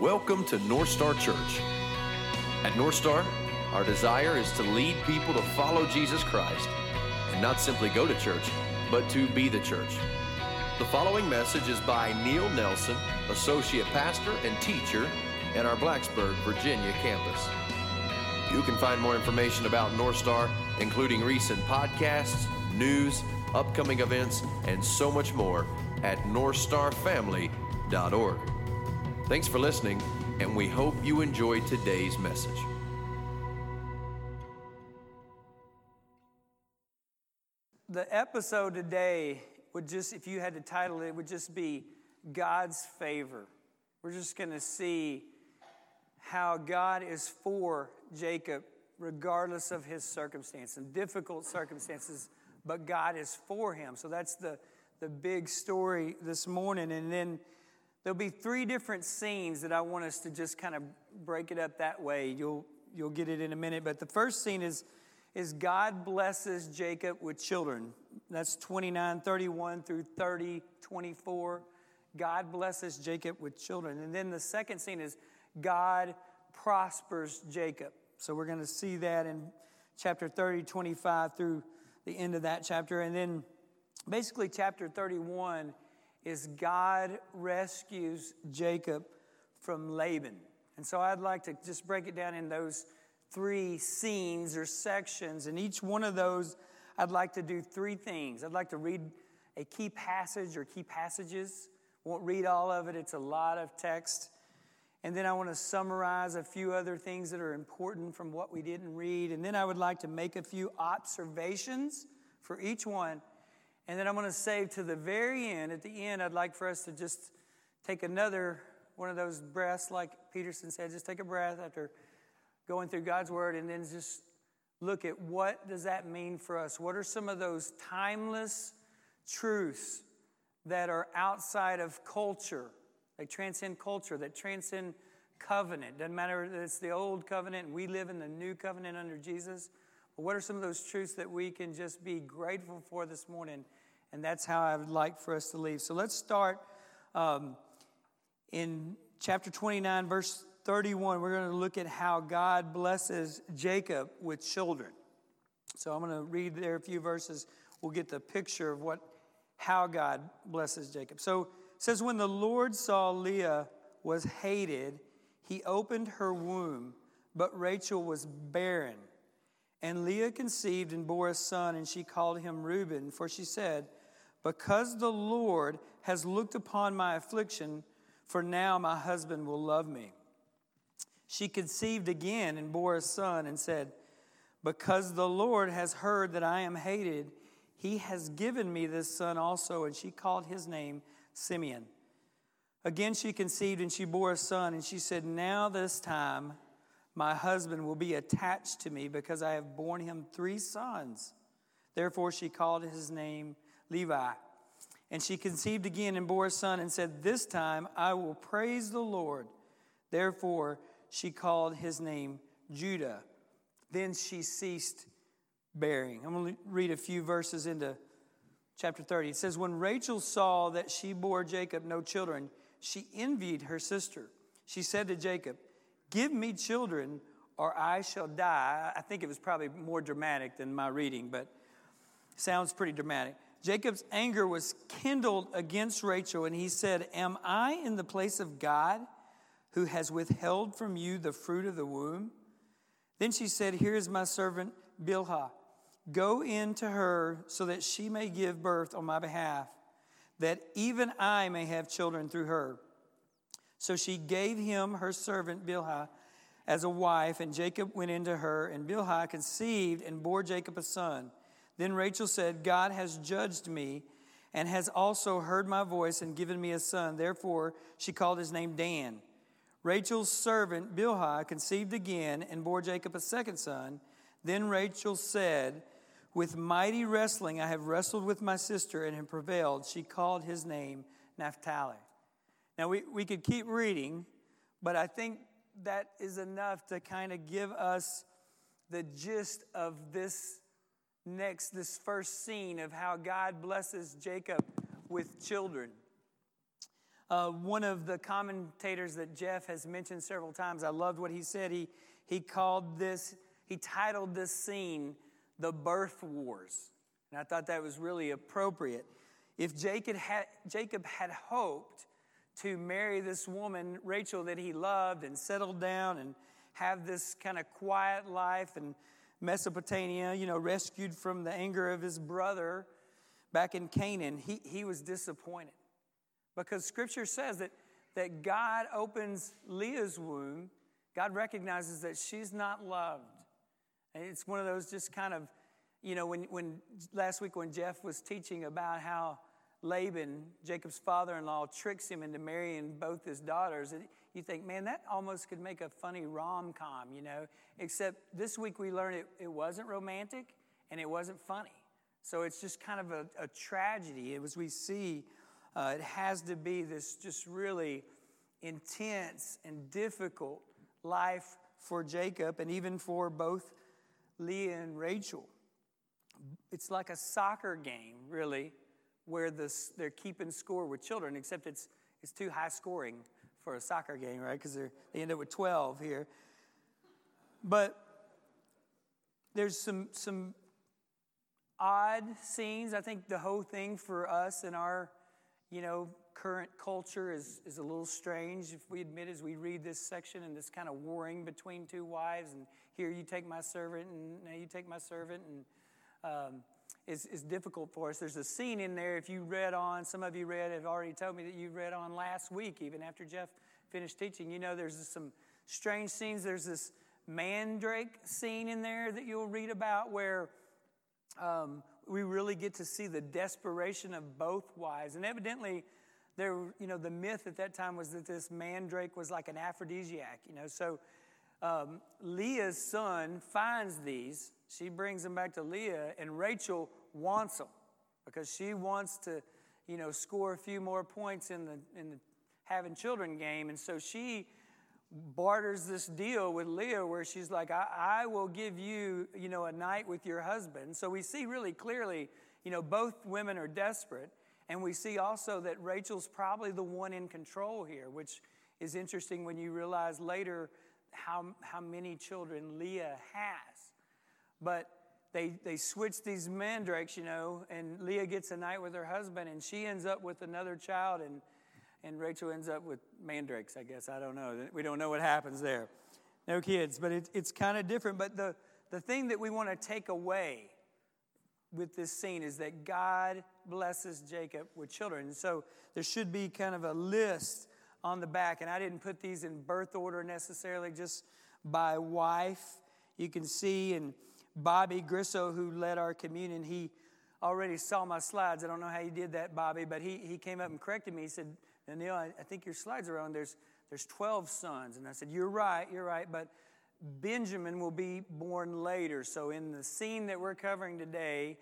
Welcome to North Star Church. At North Star, our desire is to lead people to follow Jesus Christ and not simply go to church, but to be the church. The following message is by Neil Nelson, Associate Pastor and Teacher at our Blacksburg, Virginia campus. You can find more information about North Star, including recent podcasts, news, upcoming events, and so much more at northstarfamily.org. Thanks for listening, and we hope you enjoyed today's message. The episode today would just, if you had to title it, would just be God's favor. We're just going to see how God is for Jacob regardless of his circumstance and difficult circumstances, but God is for him. So that's the big story this morning. And then there'll be three different scenes that I want us to just kind of break it up that way. You'll get it in a minute. But the first scene is God blesses Jacob with children. That's 29:31 through 30:24. God blesses Jacob with children. And then the second scene is God prospers Jacob. So we're going to see that in chapter 30:25 through the end of that chapter. And then basically chapter 31 is God rescues Jacob from Laban. And so I'd like to just break it down in those three scenes or sections. And each one of those, I'd like to do three things. I'd like to read a key passage or key passages. Won't read all of it. It's a lot of text. And then I want to summarize a few other things that are important from what we didn't read. And then I would like to make a few observations for each one. And then I'm going to save to the very end. At the end, I'd like for us to just take another one of those breaths, like Peterson said. Just take a breath after going through God's Word, and then just look at what does that mean for us. What are some of those timeless truths that are outside of culture? They transcend culture, that transcend covenant. Doesn't matter that it's the old covenant and we live in the new covenant under Jesus. But what are some of those truths that we can just be grateful for this morning? And that's how I would like for us to leave. So let's start in chapter 29, verse 31. We're going to look at how God blesses Jacob with children. So I'm going to read there a few verses. We'll get the picture of how God blesses Jacob. So it says, when the Lord saw Leah was hated, he opened her womb, but Rachel was barren. And Leah conceived and bore a son, and she called him Reuben, for she said, because the Lord has looked upon my affliction, for now my husband will love me. She conceived again and bore a son and said, because the Lord has heard that I am hated, he has given me this son also. And she called his name Simeon. Again she conceived and she bore a son, and she said, now this time my husband will be attached to me, because I have borne him 3 sons. Therefore she called his name Levi. And she conceived again and bore a son and said, this time I will praise the Lord. Therefore she called his name Judah. Then she ceased bearing. I'm going to read a few verses into chapter 30. It says, when Rachel saw that she bore Jacob no children, she envied her sister. She said to Jacob, give me children or I shall die. I think it was probably more dramatic than my reading, but sounds pretty dramatic. Jacob's anger was kindled against Rachel, and he said, am I in the place of God, who has withheld from you the fruit of the womb? Then she said, here is my servant Bilhah. Go in to her so that she may give birth on my behalf, that even I may have children through her. So she gave him her servant Bilhah as a wife, and Jacob went into her, and Bilhah conceived and bore Jacob a son. Then Rachel said, God has judged me and has also heard my voice and given me a son. Therefore she called his name Dan. Rachel's servant Bilhah conceived again and bore Jacob a second son. Then Rachel said, with mighty wrestling I have wrestled with my sister and have prevailed. She called his name Naphtali. Now we could keep reading, but I think that is enough to kind of give us the gist of this first scene of how God blesses Jacob with children. One of the commentators that Jeff has mentioned several times, I loved what he said. He titled this scene, The Birth Wars. And I thought that was really appropriate. If Jacob had hoped to marry this woman, Rachel, that he loved and settle down and have this kind of quiet life in Mesopotamia, rescued from the anger of his brother back in Canaan, he was disappointed. Because Scripture says that God opens Leah's womb. God recognizes that she's not loved. And it's one of those just kind of, when last week when Jeff was teaching about how Laban, Jacob's father-in-law, tricks him into marrying both his daughters, you think, man, that almost could make a funny rom-com, Except this week we learned it wasn't romantic and it wasn't funny. So it's just kind of a tragedy. As we see, it has to be this just really intense and difficult life for Jacob and even for both Leah and Rachel. It's like a soccer game, really, where they're keeping score with children, except it's too high scoring for a soccer game, right? Because they end up with 12 here. But there's some odd scenes. I think the whole thing for us in our current culture is a little strange, if we admit, as we read this section and this kind of warring between two wives, and here you take my servant, and now you take my servant, and it's difficult for us. There's a scene in there, if you read on, some of you have already told me that you read on last week, even after Jeff finished teaching. There's some strange scenes. There's this mandrake scene in there that you'll read about where we really get to see the desperation of both wives. And evidently, the myth at that time was that this mandrake was like an aphrodisiac, So Leah's son finds these. She brings them back to Leah, and Rachel wants them because she wants to, score a few more points in the having children game. And so she barters this deal with Leah where she's like, I will give you, a night with your husband. So we see really clearly, both women are desperate. And we see also that Rachel's probably the one in control here, which is interesting when you realize later how many children Leah has. But they switch these mandrakes, and Leah gets a night with her husband, and she ends up with another child, and Rachel ends up with mandrakes, I guess. I don't know. We don't know what happens there. No kids, but it's kind of different. But the thing that we want to take away with this scene is that God blesses Jacob with children. And so there should be kind of a list on the back, and I didn't put these in birth order necessarily, just by wife. You can see, and Bobby Grisso, who led our communion, he already saw my slides. I don't know how you did that, Bobby, but he came up and corrected me. He said, Neil, I think your slides are wrong. There's 12 sons. And I said, you're right, but Benjamin will be born later. So in the scene that we're covering today,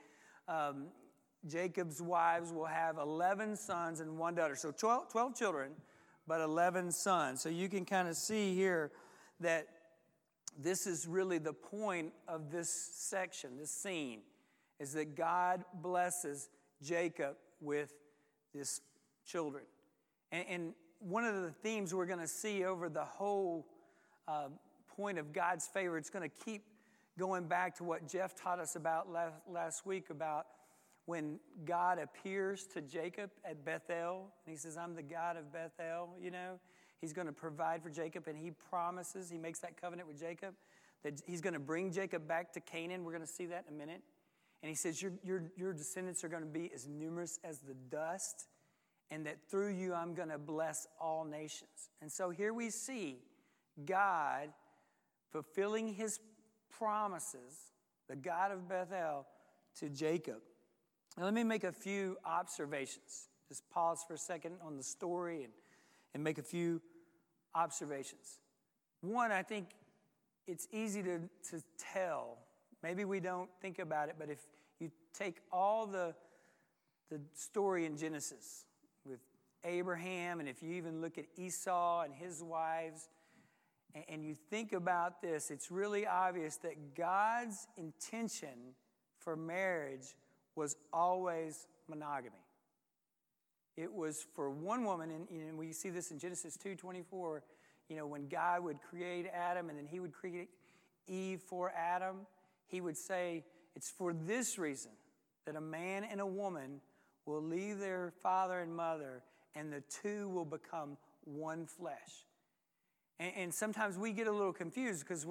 Jacob's wives will have 11 sons and one daughter. So 12 children, but 11 sons. So you can kind of see here that this is really the point of this section, this scene, is that God blesses Jacob with his children. And one of the themes we're going to see over the whole point of God's favor, it's going to keep going back to what Jeff taught us about last week about when God appears to Jacob at Bethel. And he says, I'm the God of Bethel, He's going to provide for Jacob, and he promises, he makes that covenant with Jacob, that he's going to bring Jacob back to Canaan. We're going to see that in a minute. And he says, your descendants are going to be as numerous as the dust, and that through you I'm going to bless all nations. And so here we see God fulfilling his promises, the God of Bethel, to Jacob. Now let me make a few observations. Just pause for a second on the story and make a few observations. One, I think it's easy to tell. Maybe we don't think about it, but if you take all the story in Genesis with Abraham, and if you even look at Esau and his wives, and you think about this, it's really obvious that God's intention for marriage was always monogamy. It was for one woman, and we see this in Genesis 2:24, when God would create Adam and then he would create Eve for Adam, he would say, it's for this reason that a man and a woman will leave their father and mother, and the two will become one flesh. And sometimes we get a little confused because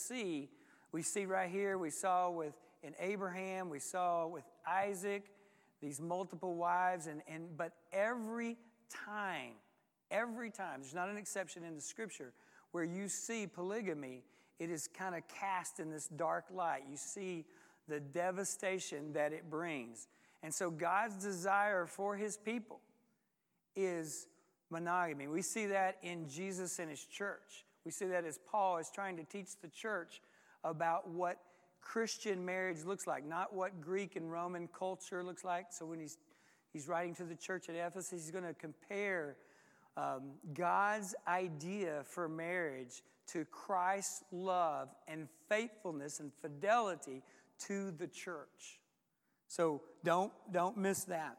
we see right here, we saw in Abraham, we saw with Isaac, these multiple wives, but every time, there's not an exception in the scripture, where you see polygamy, it is kind of cast in this dark light. You see the devastation that it brings. And so God's desire for his people is monogamy. We see that in Jesus and his church. We see that as Paul is trying to teach the church about what Christian marriage looks like, not what Greek and Roman culture looks like. So when he's writing to the church at Ephesus, he's going to compare God's idea for marriage to Christ's love and faithfulness and fidelity to the church. So don't miss that.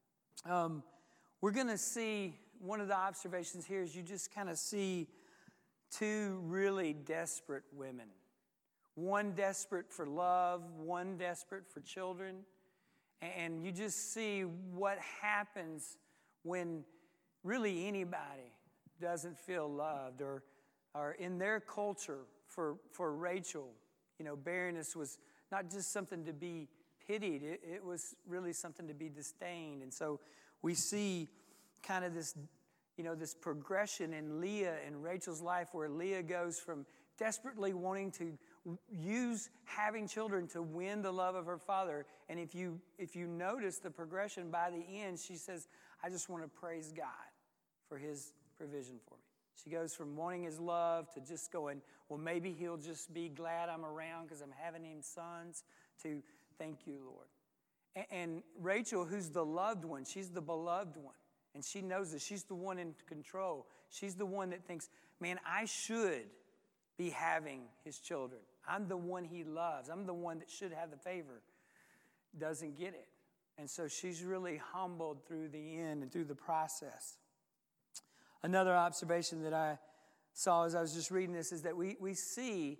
We're going to see, one of the observations here is you just kind of see two really desperate women. One desperate for love, one desperate for children. And you just see what happens when really anybody doesn't feel loved, or in their culture, for Rachel, barrenness was not just something to be pitied, it was really something to be disdained. And so we see kind of this, this progression in Leah and Rachel's life, where Leah goes from desperately wanting to use having children to win the love of her father. And if you notice the progression, by the end, she says, I just want to praise God for his provision for me. She goes from wanting his love to just going, well, maybe he'll just be glad I'm around because I'm having him sons, to thank you, Lord. And Rachel, who's the loved one, she's the beloved one. And she knows that she's the one in control. She's the one that thinks, man, I should be having his children. I'm the one he loves. I'm the one that should have the favor. Doesn't get it. And so she's really humbled through the end and through the process. Another observation that I saw as I was just reading this is that we see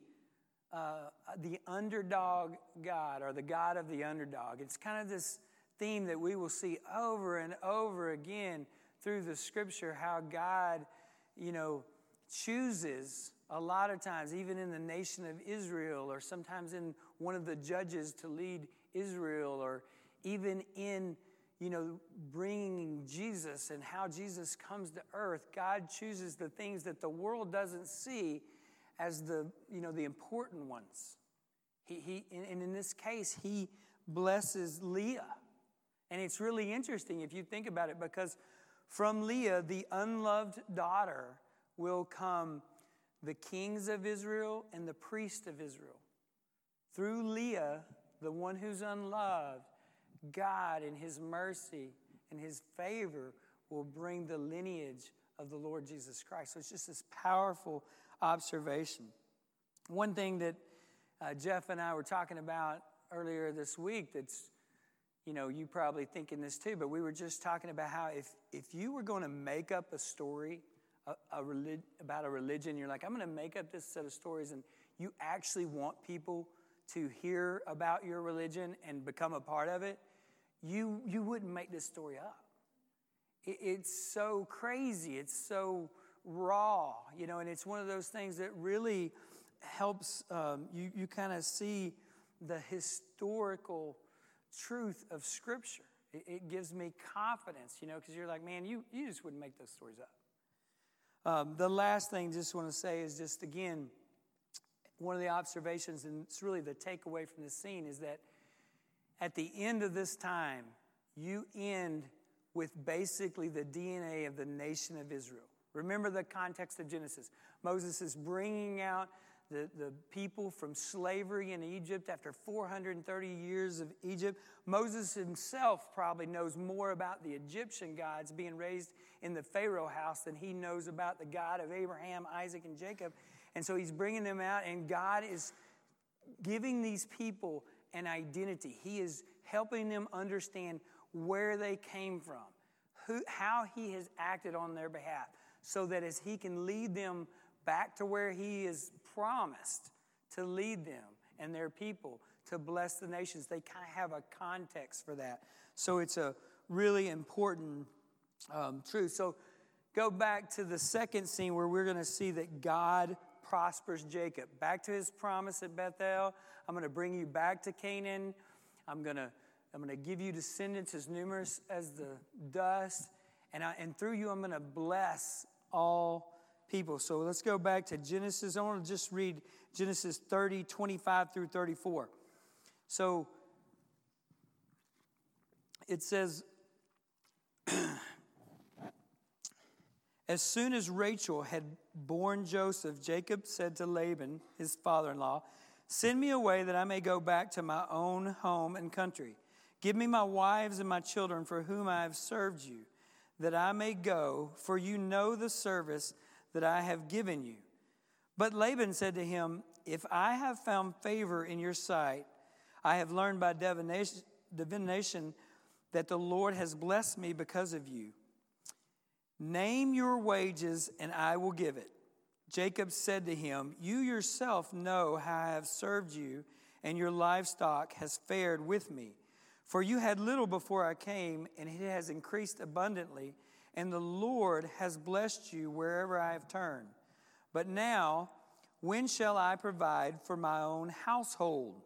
the underdog God, or the God of the underdog. It's kind of this theme that we will see over and over again through the scripture, how God, chooses a lot of times, even in the nation of Israel, or sometimes in one of the judges to lead Israel, or even in, bringing Jesus and how Jesus comes to earth. God chooses the things that the world doesn't see as the important ones. And in this case, he blesses Leah. And it's really interesting if you think about it, because from Leah, the unloved daughter, will come the kings of Israel and the priests of Israel. Through Leah, the one who's unloved, God in his mercy and his favor will bring the lineage of the Lord Jesus Christ. So it's just this powerful observation. One thing that Jeff and I were talking about earlier this week that's, you probably thinking this too, but we were just talking about how if you were going to make up a story about a religion, you're like, I'm going to make up this set of stories, and you actually want people to hear about your religion and become a part of it, you wouldn't make this story up. It's so crazy. It's so raw, and it's one of those things that really helps you kind of see the historical truth of Scripture. It gives me confidence, because you're like, man, you just wouldn't make those stories up. The last thing I just want to say is just, again, one of the observations, and it's really the takeaway from this scene, is that at the end of this time, you end with basically the DNA of the nation of Israel. Remember the context of Genesis. Moses is bringing out the people from slavery in Egypt after 430 years of Egypt. Moses himself probably knows more about the Egyptian gods being raised in the Pharaoh house than he knows about the God of Abraham, Isaac, and Jacob. And so he's bringing them out, and God is giving these people an identity. He is helping them understand where they came from, how he has acted on their behalf, so that as he can lead them back to where he has promised to lead them and their people to bless the nations, they kind of have a context for that. So it's a really important truth. So go back to the second scene where we're going to see that God prospers Jacob. Back to his promise at Bethel. I'm going to bring you back to Canaan. I'm going to give you descendants as numerous as the dust. And through you, I'm going to bless all people. So let's go back to Genesis. I want to just read Genesis 30, 25 through 34. So it says, as soon as Rachel had borne Joseph, Jacob said to Laban, his father-in-law, send me away that I may go back to my own home and country. Give me my wives and my children for whom I have served you, that I may go, for you know the service that I have given you. But Laban said to him, if I have found favor in your sight, I have learned by divination that the Lord has blessed me because of you. Name your wages, and I will give it. Jacob said to him, you yourself know how I have served you, and your livestock has fared with me. For you had little before I came, and it has increased abundantly, and the Lord has blessed you wherever I have turned. But now, when shall I provide for my own household?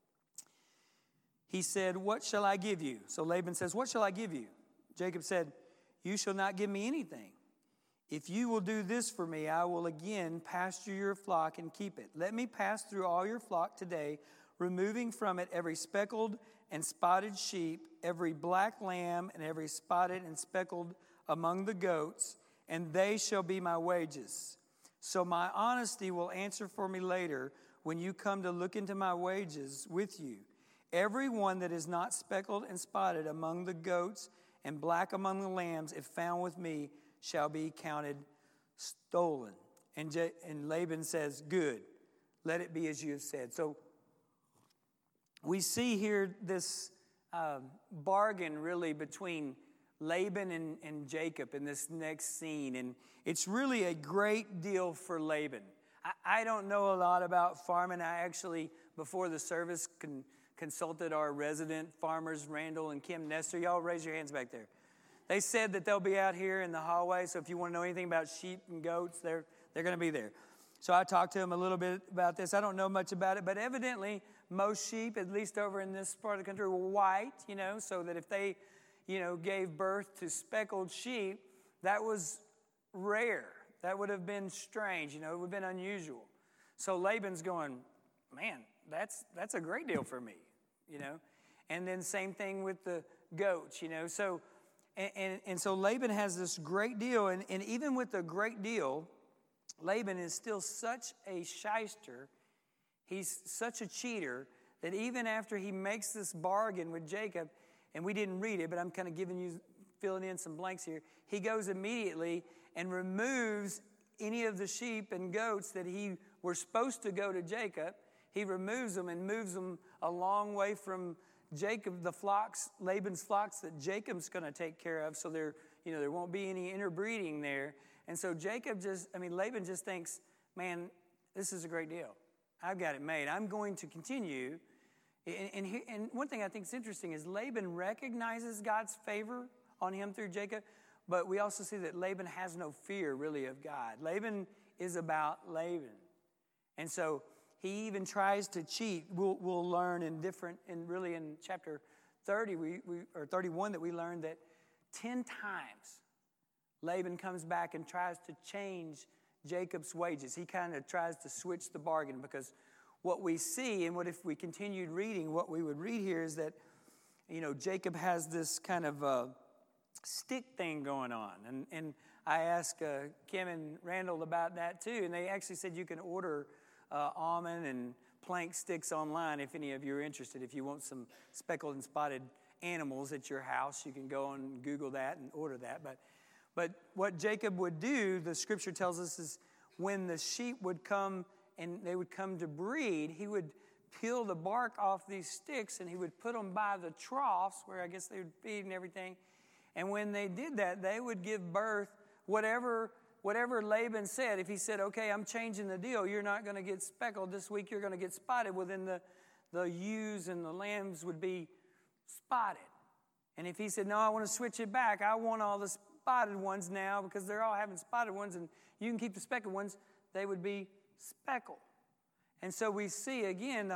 He said, what shall I give you? So Laban says, what shall I give you? Jacob said, you shall not give me anything. If you will do this for me, I will again pasture your flock and keep it. Let me pass through all your flock today, removing from it every speckled and spotted sheep, every black lamb, and every spotted and speckled among the goats, and they shall be my wages. So my honesty will answer for me later when you come to look into my wages with you. Every one that is not speckled and spotted among the goats and black among the lambs, if found with me, shall be counted stolen. And Laban says, good, let it be as you have said. So we see here this bargain really between Laban and Jacob in this next scene. And it's really a great deal for Laban. I don't know a lot about farming. I actually, before the service, consulted our resident farmers, Randall and Kim Nestor. Y'all raise your hands back there. They said that they'll be out here in the hallway, so if you want to know anything about sheep and goats, they're going to be there. So I talked to them a little bit about this. I don't know much about it, but evidently most sheep, at least over in this part of the country, were white, so that if they, gave birth to speckled sheep, that was rare. That would have been strange, it would have been unusual. So Laban's going, man, that's a great deal for me, And then same thing with the goats, So, and so Laban has this great deal, and even with the great deal, Laban is still such a shyster. He's such a cheater that even after he makes this bargain with Jacob, and we didn't read it, but I'm kind of filling in some blanks here. He goes immediately and removes any of the sheep and goats that he were supposed to go to Jacob. He removes them and moves them a long way from Jacob, the flocks, Laban's flocks that Jacob's going to take care of. So there won't be any interbreeding there. And so Laban just thinks, man, this is a great deal. I've got it made. I'm going to continue. And one thing I think is interesting is Laban recognizes God's favor on him through Jacob, but we also see that Laban has no fear really of God. Laban is about Laban. And so he even tries to cheat. We'll learn in chapter 30 or 31 that we learned that 10 times Laban comes back and tries to change Jacob's wages. He kind of tries to switch the bargain, because what we see, and what if we continued reading, what we would read here is that, Jacob has this kind of stick thing going on. And I asked Kim and Randall about that too, and they actually said you can order almond and plank sticks online if any of you are interested. If you want some speckled and spotted animals at your house, you can go and Google that and order that. But what Jacob would do, the scripture tells us, is when the sheep would come and they would come to breed, he would peel the bark off these sticks and he would put them by the troughs where I guess they would feed and everything. And when they did that, they would give birth, whatever Laban said. If he said, okay, I'm changing the deal, you're not going to get speckled this week, you're going to get spotted, well, then the ewes and the lambs would be spotted. And if he said, no, I want to switch it back, I want all the spotted ones now because they're all having spotted ones and you can keep the speckled ones, they would be speckled. And so we see, again,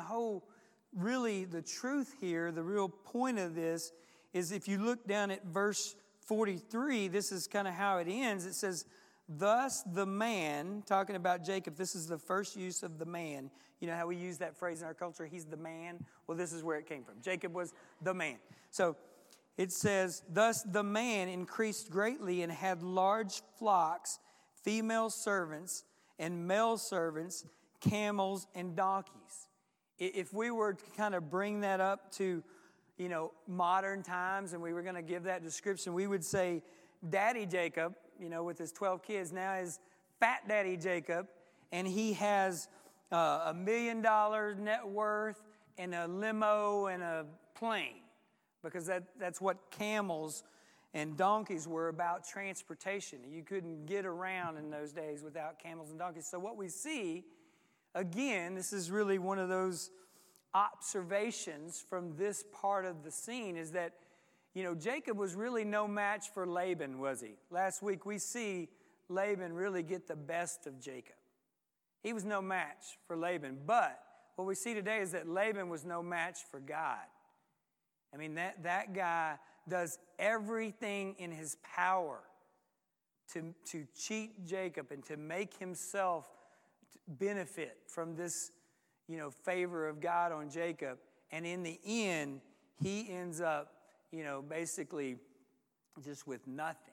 the truth here, the real point of this is if you look down at verse 43, this is kind of how it ends. It says, thus the man, talking about Jacob, this is the first use of the man. You know how we use that phrase in our culture, he's the man? Well, this is where it came from. Jacob was the man. So it says, thus the man increased greatly and had large flocks, female servants and male servants, camels and donkeys. If we were to kind of bring that up to, modern times and we were going to give that description, we would say Daddy Jacob, with his 12 kids, now is Fat Daddy Jacob, and he has $1 million net worth and a limo and a plane, because that's what camels and donkeys were about, transportation. You couldn't get around in those days without camels and donkeys. So what we see, again, this is really one of those observations from this part of the scene, is that, Jacob was really no match for Laban, was he? Last week we see Laban really get the best of Jacob. He was no match for Laban. But what we see today is that Laban was no match for God. I mean, that guy does everything in his power to cheat Jacob and to make himself benefit from this, favor of God on Jacob. And in the end, he ends up, basically just with nothing.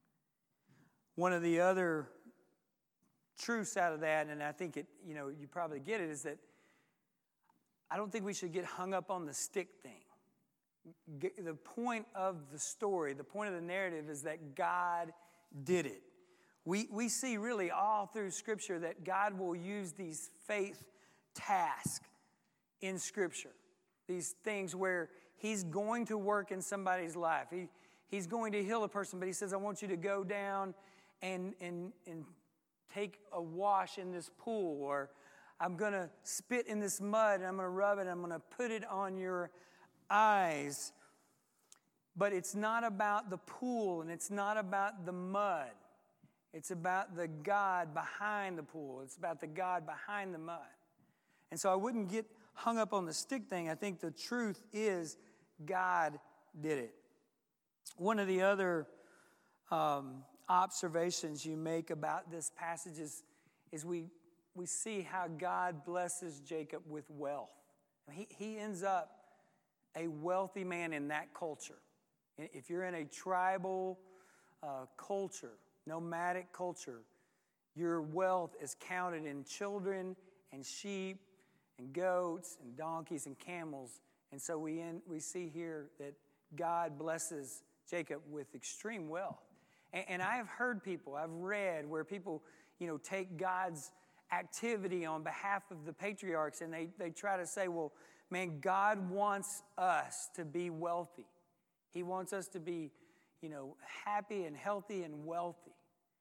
One of the other truths out of that, and I think it, you probably get it, is that I don't think we should get hung up on the stick thing. The point of the story, the point of the narrative is that God did it. We see really all through Scripture that God will use these faith tasks in Scripture. These things where He's going to work in somebody's life. He's going to heal a person, but He says, I want you to go down and take a wash in this pool, or I'm going to spit in this mud and I'm going to rub it and I'm going to put it on your eyes. But it's not about the pool and it's not about the mud. It's about the God behind the pool. It's about the God behind the mud. And so I wouldn't get hung up on the stick thing. I think the truth is God did it. One of the other observations you make about this passage is we see how God blesses Jacob with wealth. He ends up a wealthy man in that culture. If you're in a tribal culture, nomadic culture, your wealth is counted in children and sheep and goats and donkeys and camels. And so we see here that God blesses Jacob with extreme wealth. And I have heard people, I've read where people, take God's activity on behalf of the patriarchs and they try to say, well, man, God wants us to be wealthy. He wants us to be, happy and healthy and wealthy.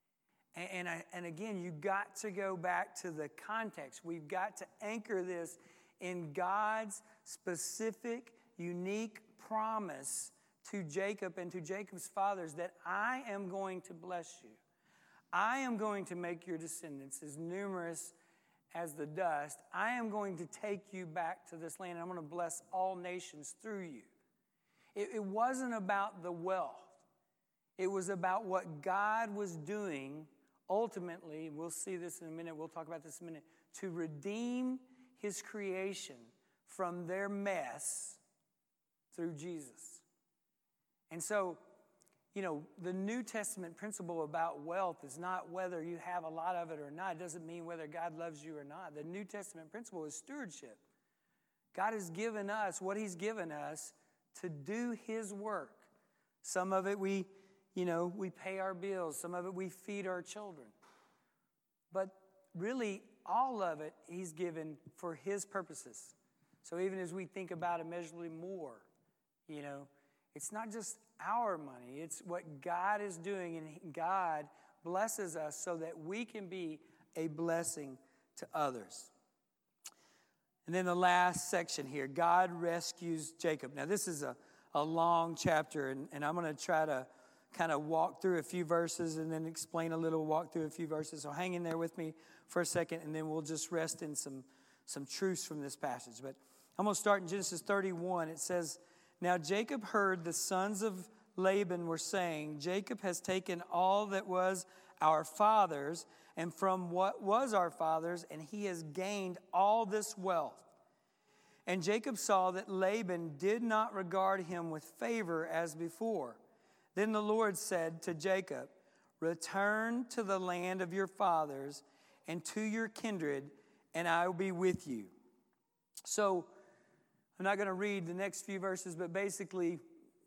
And again, you got to go back to the context. We've got to anchor this in God's specific, unique promise to Jacob and to Jacob's fathers that I am going to bless you. I am going to make your descendants as numerous as the dust. I am going to take you back to this land, and I'm going to bless all nations through you. It wasn't about the wealth. It was about what God was doing ultimately. We'll see this in a minute. We'll talk about this in a minute. To redeem His creation from their mess through Jesus. And so, the New Testament principle about wealth is not whether you have a lot of it or not. It doesn't mean whether God loves you or not. The New Testament principle is stewardship. God has given us what He's given us to do His work. Some of it we pay our bills. Some of it we feed our children. But really, all of it He's given for His purposes. So even as we think about immeasurably more, It's not just our money. It's what God is doing, and God blesses us so that we can be a blessing to others. And then the last section here, God rescues Jacob. Now, this is a long chapter, and I'm going to try to kind of walk through a few verses and then explain a little, walk through a few verses. So hang in there with me for a second, and then we'll just rest in some truths from this passage. But I'm going to start in Genesis 31. It says, "Now Jacob heard the sons of Laban were saying, 'Jacob has taken all that was our father's, and from what was our father's, and he has gained all this wealth.' And Jacob saw that Laban did not regard him with favor as before. Then the Lord said to Jacob, 'Return to the land of your fathers and to your kindred, and I will be with you.'" So I'm not going to read the next few verses, but basically,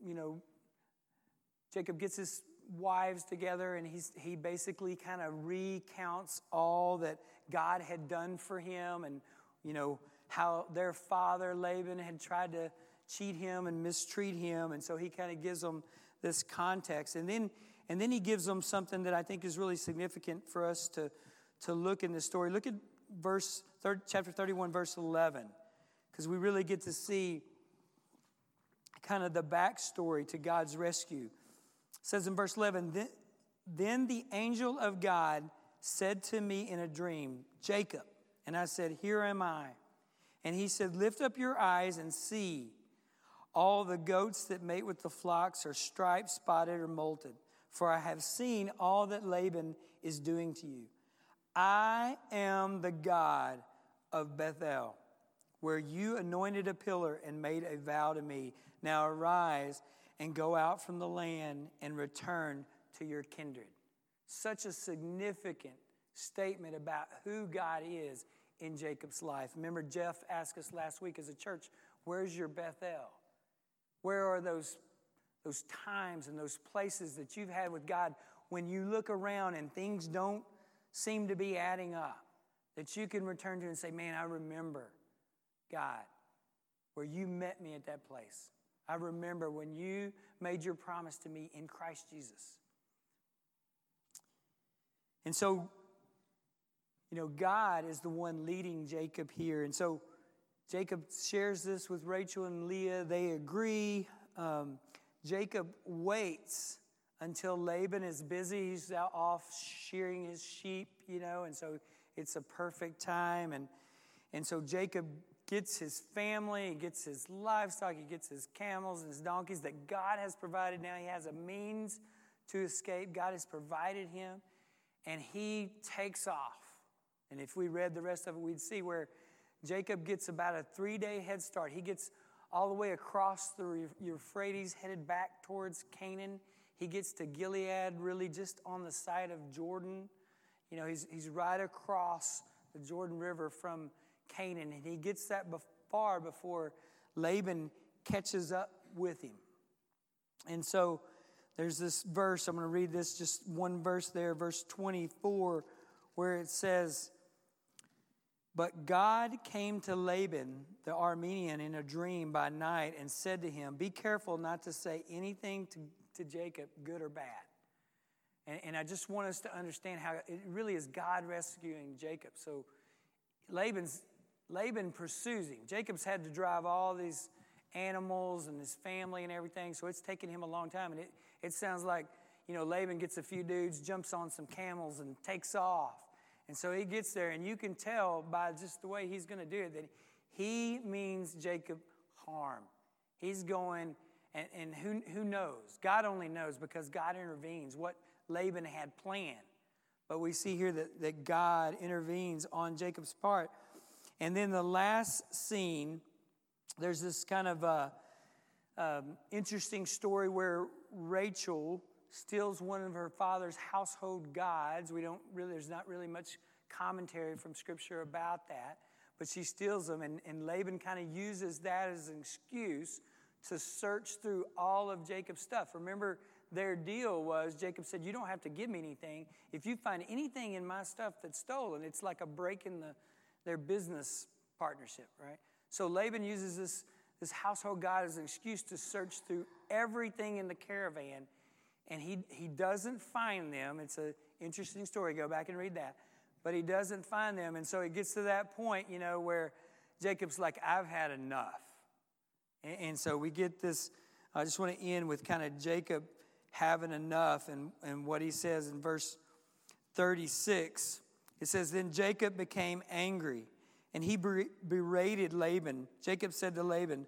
Jacob gets his wives together, and he basically kind of recounts all that God had done for him, and how their father Laban had tried to cheat him and mistreat him, and so he kind of gives them this context, and then he gives them something that I think is really significant for us to look in this story. Look at chapter 31, verse 11, because we really get to see kind of the backstory to God's rescue. It says in verse 11, "Then the angel of God said to me in a dream, 'Jacob.' And I said, 'Here am I.' And he said, 'Lift up your eyes and see. All the goats that mate with the flocks are striped, spotted, or molted. For I have seen all that Laban is doing to you. I am the God of Bethel, where you anointed a pillar and made a vow to me. Now arise and go out from the land and return to your kindred.'" Such a significant statement about who God is in Jacob's life. Remember, Jeff asked us last week as a church, where's your Bethel? Where are those times and those places that you've had with God when you look around and things don't seem to be adding up, that you can return to and say, "Man, I remember, God, where you met me at that place. I remember when you made your promise to me in Christ Jesus." And so, God is the one leading Jacob here. And so Jacob shares this with Rachel and Leah. They agree. Jacob waits until Laban is busy. He's out off shearing his sheep, and so it's a perfect time. And so Jacob gets his family, he gets his livestock, he gets his camels and his donkeys that God has provided. Now he has a means to escape. God has provided him, and he takes off. And if we read the rest of it, we'd see where Jacob gets about a 3-day head start. He gets all the way across the Euphrates, headed back towards Canaan. He gets to Gilead, really just on the side of Jordan. He's right across the Jordan River from Canaan, and he gets that far before Laban catches up with him. And so there's this verse, I'm going to read this, just one verse there, verse 24, where it says, "But God came to Laban the Aramean in a dream by night and said to him, 'Be careful not to say anything to Jacob, good or bad.'" And I just want us to understand how it really is God rescuing Jacob. So Laban pursues him. Jacob's had to drive all these animals and his family and everything, so it's taken him a long time. And it sounds like, Laban gets a few dudes, jumps on some camels, and takes off. And so he gets there, and you can tell by just the way he's going to do it that he means Jacob harm. He's going, and who knows? God only knows, because God intervenes what Laban had planned. But we see here that God intervenes on Jacob's part. And then the last scene, there's this kind of interesting story where Rachel steals one of her father's household gods. There's not really much commentary from Scripture about that, but she steals them, and Laban kind of uses that as an excuse to search through all of Jacob's stuff. Remember, their deal was, Jacob said, "You don't have to give me anything. If you find anything in my stuff that's stolen," it's like a break in their business partnership, right? So Laban uses this household God is an excuse to search through everything in the caravan, and he doesn't find them. It's an interesting story. Go back and read that. But he doesn't find them, and so it gets to that point, where Jacob's like, I've had enough. And so we get this, I just want to end with kind of Jacob having enough, and what he says in verse 36. It says, then Jacob became angry, and he berated Laban. Jacob said to Laban,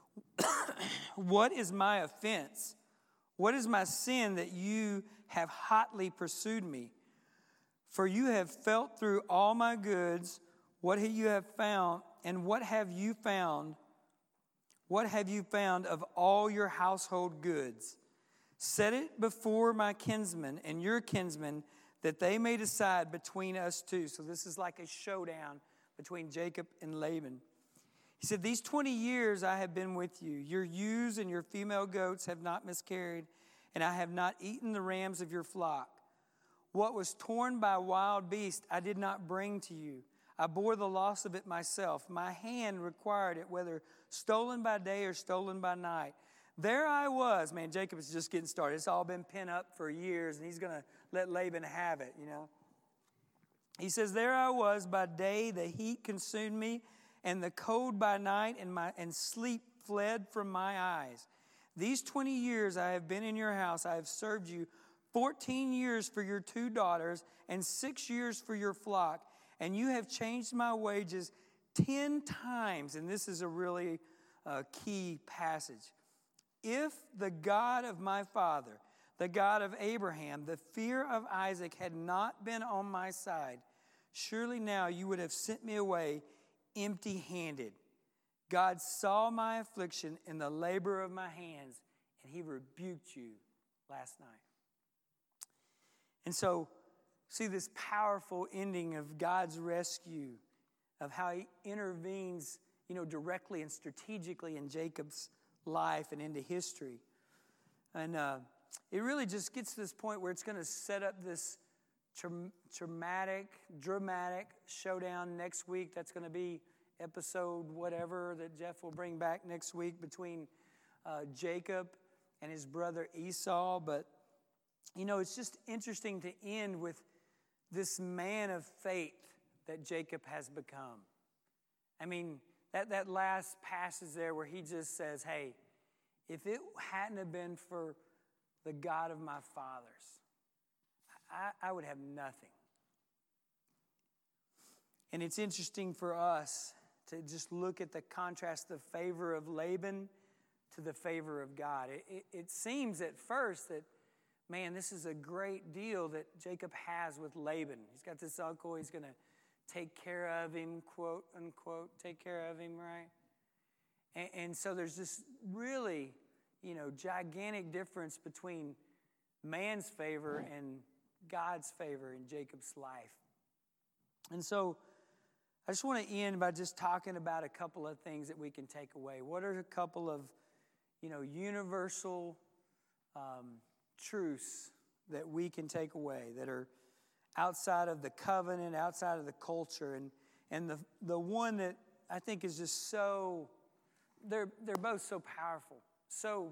what is my offense? What is my sin that you have hotly pursued me? For you have felt through all my goods, what you have found, and what have you found? What have you found of all your household goods? Set it before my kinsmen and your kinsmen, that they may decide between us two. So this is like a showdown between Jacob and Laban. He said, these 20 years I have been with you. Your ewes and your female goats have not miscarried, and I have not eaten the rams of your flock. What was torn by wild beasts I did not bring to you. I bore the loss of it myself. My hand required it, whether stolen by day or stolen by night. There I was. Man, Jacob is just getting started. It's all been pent up for years, and he's going to let Laban have it, He says, there I was by day, the heat consumed me, and the cold by night, and sleep fled from my eyes. These 20 years I have been in your house. I have served you 14 years for your 2 daughters, and 6 years for your flock. And you have changed my wages 10 times. And this is a really key passage. If the God of my father, the God of Abraham, the fear of Isaac had not been on my side, surely now you would have sent me away empty-handed. God saw my affliction in the labor of my hands, and he rebuked you last night. And so, see this powerful ending of God's rescue, of how he intervenes, directly and strategically in Jacob's life and into history. And it really just gets to this point where it's going to set up this dramatic showdown next week. That's going to be episode whatever that Jeff will bring back next week between Jacob and his brother Esau. But it's just interesting to end with this man of faith that Jacob has become. I mean, that last passage there where he just says, hey, if it hadn't have been for the God of my fathers, I would have nothing. And it's interesting for us to just look at the contrast, the favor of Laban to the favor of God. It seems at first that, man, this is a great deal that Jacob has with Laban. He's got this uncle. He's going to take care of him, quote, unquote, take care of him, right? And so there's this really, gigantic difference between man's favor and God's favor in Jacob's life. And so I just want to end by just talking about a couple of things that we can take away. What are a couple of, universal truths that we can take away that are outside of the covenant, outside of the culture, and the one that I think is just so, they're both so powerful, so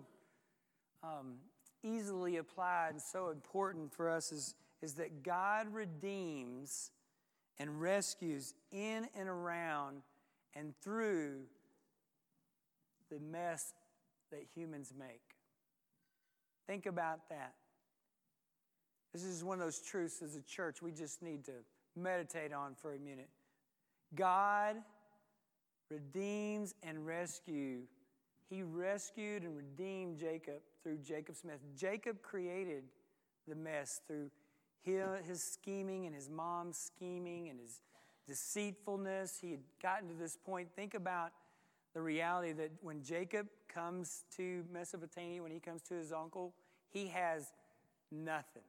easily applied, and so important for us is that God redeems and rescues in and around and through the mess that humans make. Think about that. This is one of those truths as a church we just need to meditate on for a minute. God redeems and rescues. He rescued and redeemed Jacob through Jacob's mess. Jacob created the mess through his scheming and his mom's scheming and his deceitfulness. He had gotten to this point. Think about the reality that when Jacob comes to Mesopotamia, when he comes to his uncle, he has nothing.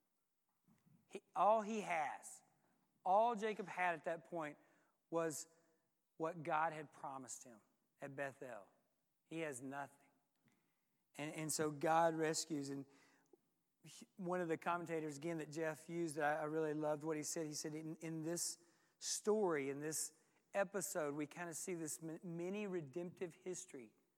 All Jacob had at that point was what God had promised him at Bethel. He has nothing. And so God rescues. And one of the commentators, again, that Jeff used, that I really loved what he said. He said, in this story, in this episode, we kind of see this mini redemptive history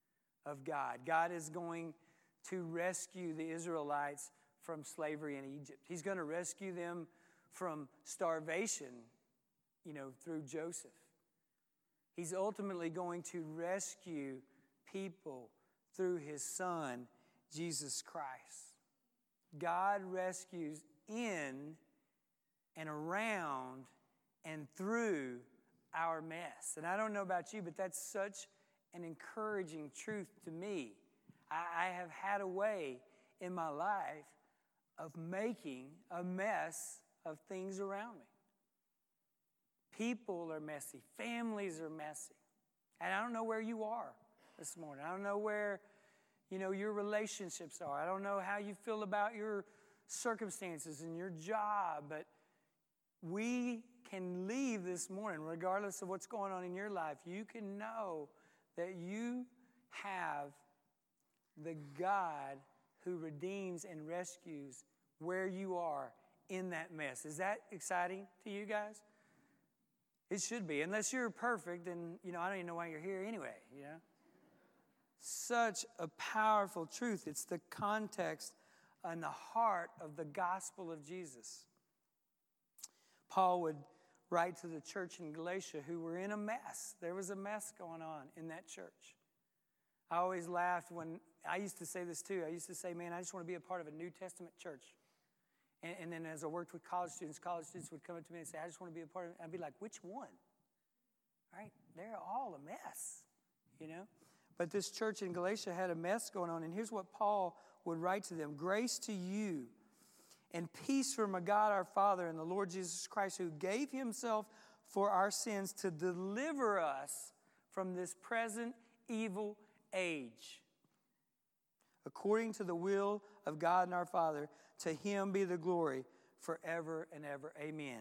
of God. God is going to rescue the Israelites from slavery in Egypt. He's going to rescue them from starvation, through Joseph. He's ultimately going to rescue people through his Son, Jesus Christ. God rescues in and around and through our mess. And I don't know about you, but that's such an encouraging truth to me. I have had a way in my life of making a mess of things around me. People are messy. Families are messy. And I don't know where you are this morning. I don't know where, your relationships are. I don't know how you feel about your circumstances and your job. But we can leave this morning, regardless of what's going on in your life, you can know that you have the God who redeems and rescues where you are in that mess. Is that exciting to you guys? It should be. Unless you're perfect, then, I don't even know why you're here anyway, Such a powerful truth. It's the context and the heart of the gospel of Jesus. Paul would write to the church in Galatia who were in a mess. There was a mess going on in that church. I always laughed when, I used to say this too. I used to say, man, I just want to be a part of a New Testament church. And then as I worked with college students would come up to me and say, I just want to be a part of it. I'd be like, which one? Right? They're all a mess, But this church in Galatia had a mess going on. And here's what Paul would write to them. Grace to you and peace from a God our Father and the Lord Jesus Christ, who gave himself for our sins to deliver us from this present evil age. According to the will of God and our Father, to him be the glory forever and ever. Amen.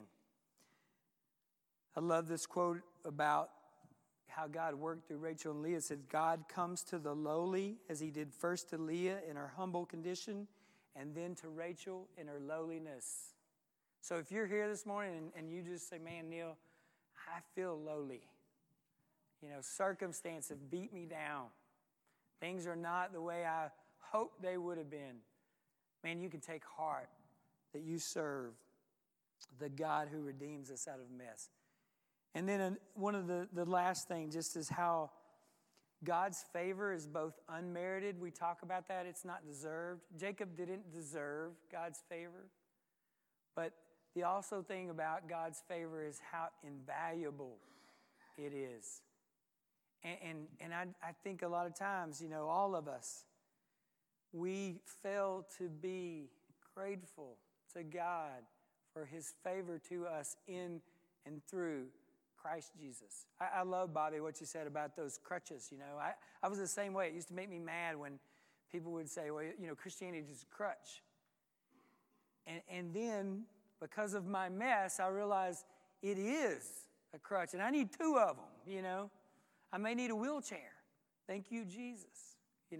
I love this quote about how God worked through Rachel and Leah. It said, God comes to the lowly as he did first to Leah in her humble condition and then to Rachel in her lowliness. So if you're here this morning and you just say, man, Neil, I feel lowly. Circumstances have beat me down. Things are not the way I hoped they would have been. Man, you can take heart that you serve the God who redeems us out of mess. And then one of the last things just is how God's favor is both unmerited. We talk about that. It's not deserved. Jacob didn't deserve God's favor. But the also thing about God's favor is how invaluable it is. And I think a lot of times, all of us, we fail to be grateful to God for his favor to us in and through Christ Jesus. I love, Bobby, what you said about those crutches, I was the same way. It used to make me mad when people would say, well, Christianity is a crutch. And then, because of my mess, I realized it is a crutch. And I need two of them, I may need a wheelchair. Thank you, Jesus,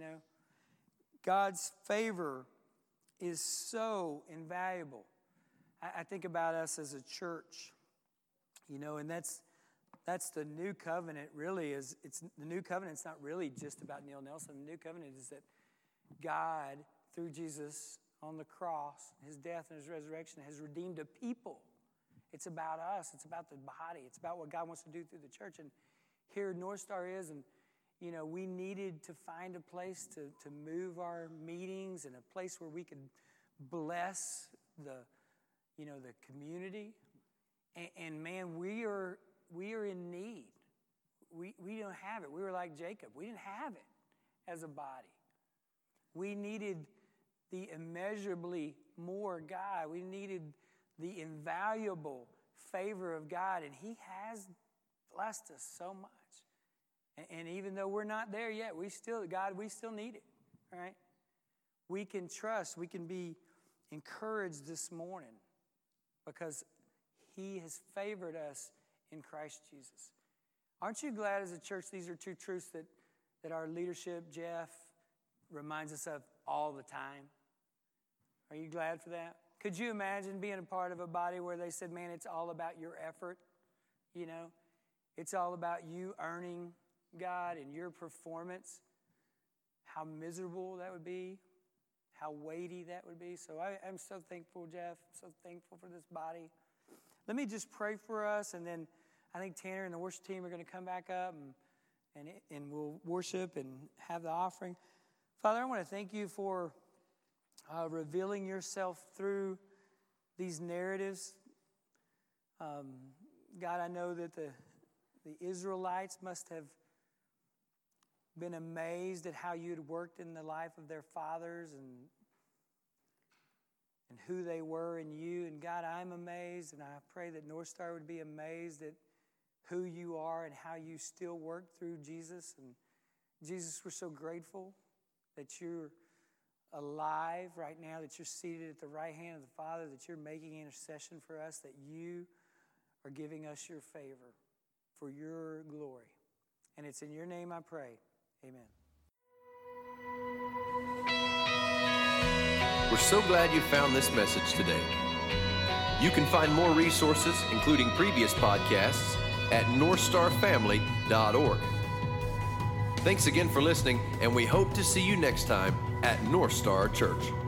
God's favor is so invaluable. I think about us as a church, and that's the new covenant. Really, it's the new covenant's not really just about Neil Nelson. The new covenant is that God, through Jesus on the cross, his death and his resurrection, has redeemed a people. It's about us. It's about the body. It's about what God wants to do through the church. And here North Star is, and we needed to find a place to move our meetings and a place where we could bless the community. And man, we are in need. We don't have it. We were like Jacob. We didn't have it as a body. We needed the immeasurably more God. We needed the invaluable favor of God, and he has blessed us so much. And even though we're not there yet, we still need it, right? We can trust, we can be encouraged this morning because he has favored us in Christ Jesus. Aren't you glad as a church these are two truths that our leadership, Jeff, reminds us of all the time? Are you glad for that? Could you imagine being a part of a body where they said, man, it's all about your effort, It's all about you earning God and your performance. how miserable that would be, how weighty that would be. So I'm so thankful, Jeff. So thankful for this body. Let me just pray for us, and then I think Tanner and the worship team are going to come back up, and we'll worship and have the offering. Father, I want to thank you for revealing yourself through these narratives. God, I know that the Israelites must have been amazed at how you had worked in the life of their fathers and who they were in you. And God, I'm amazed, and I pray that North Star would be amazed at who you are and how you still work through Jesus. And Jesus, we're so grateful that you're alive right now, that you're seated at the right hand of the Father, that you're making intercession for us, that you are giving us your favor for your glory. And it's in your name I pray. Amen. We're so glad you found this message today. You can find more resources, including previous podcasts, at northstarfamily.org. Thanks again for listening, and we hope to see you next time at North Star Church.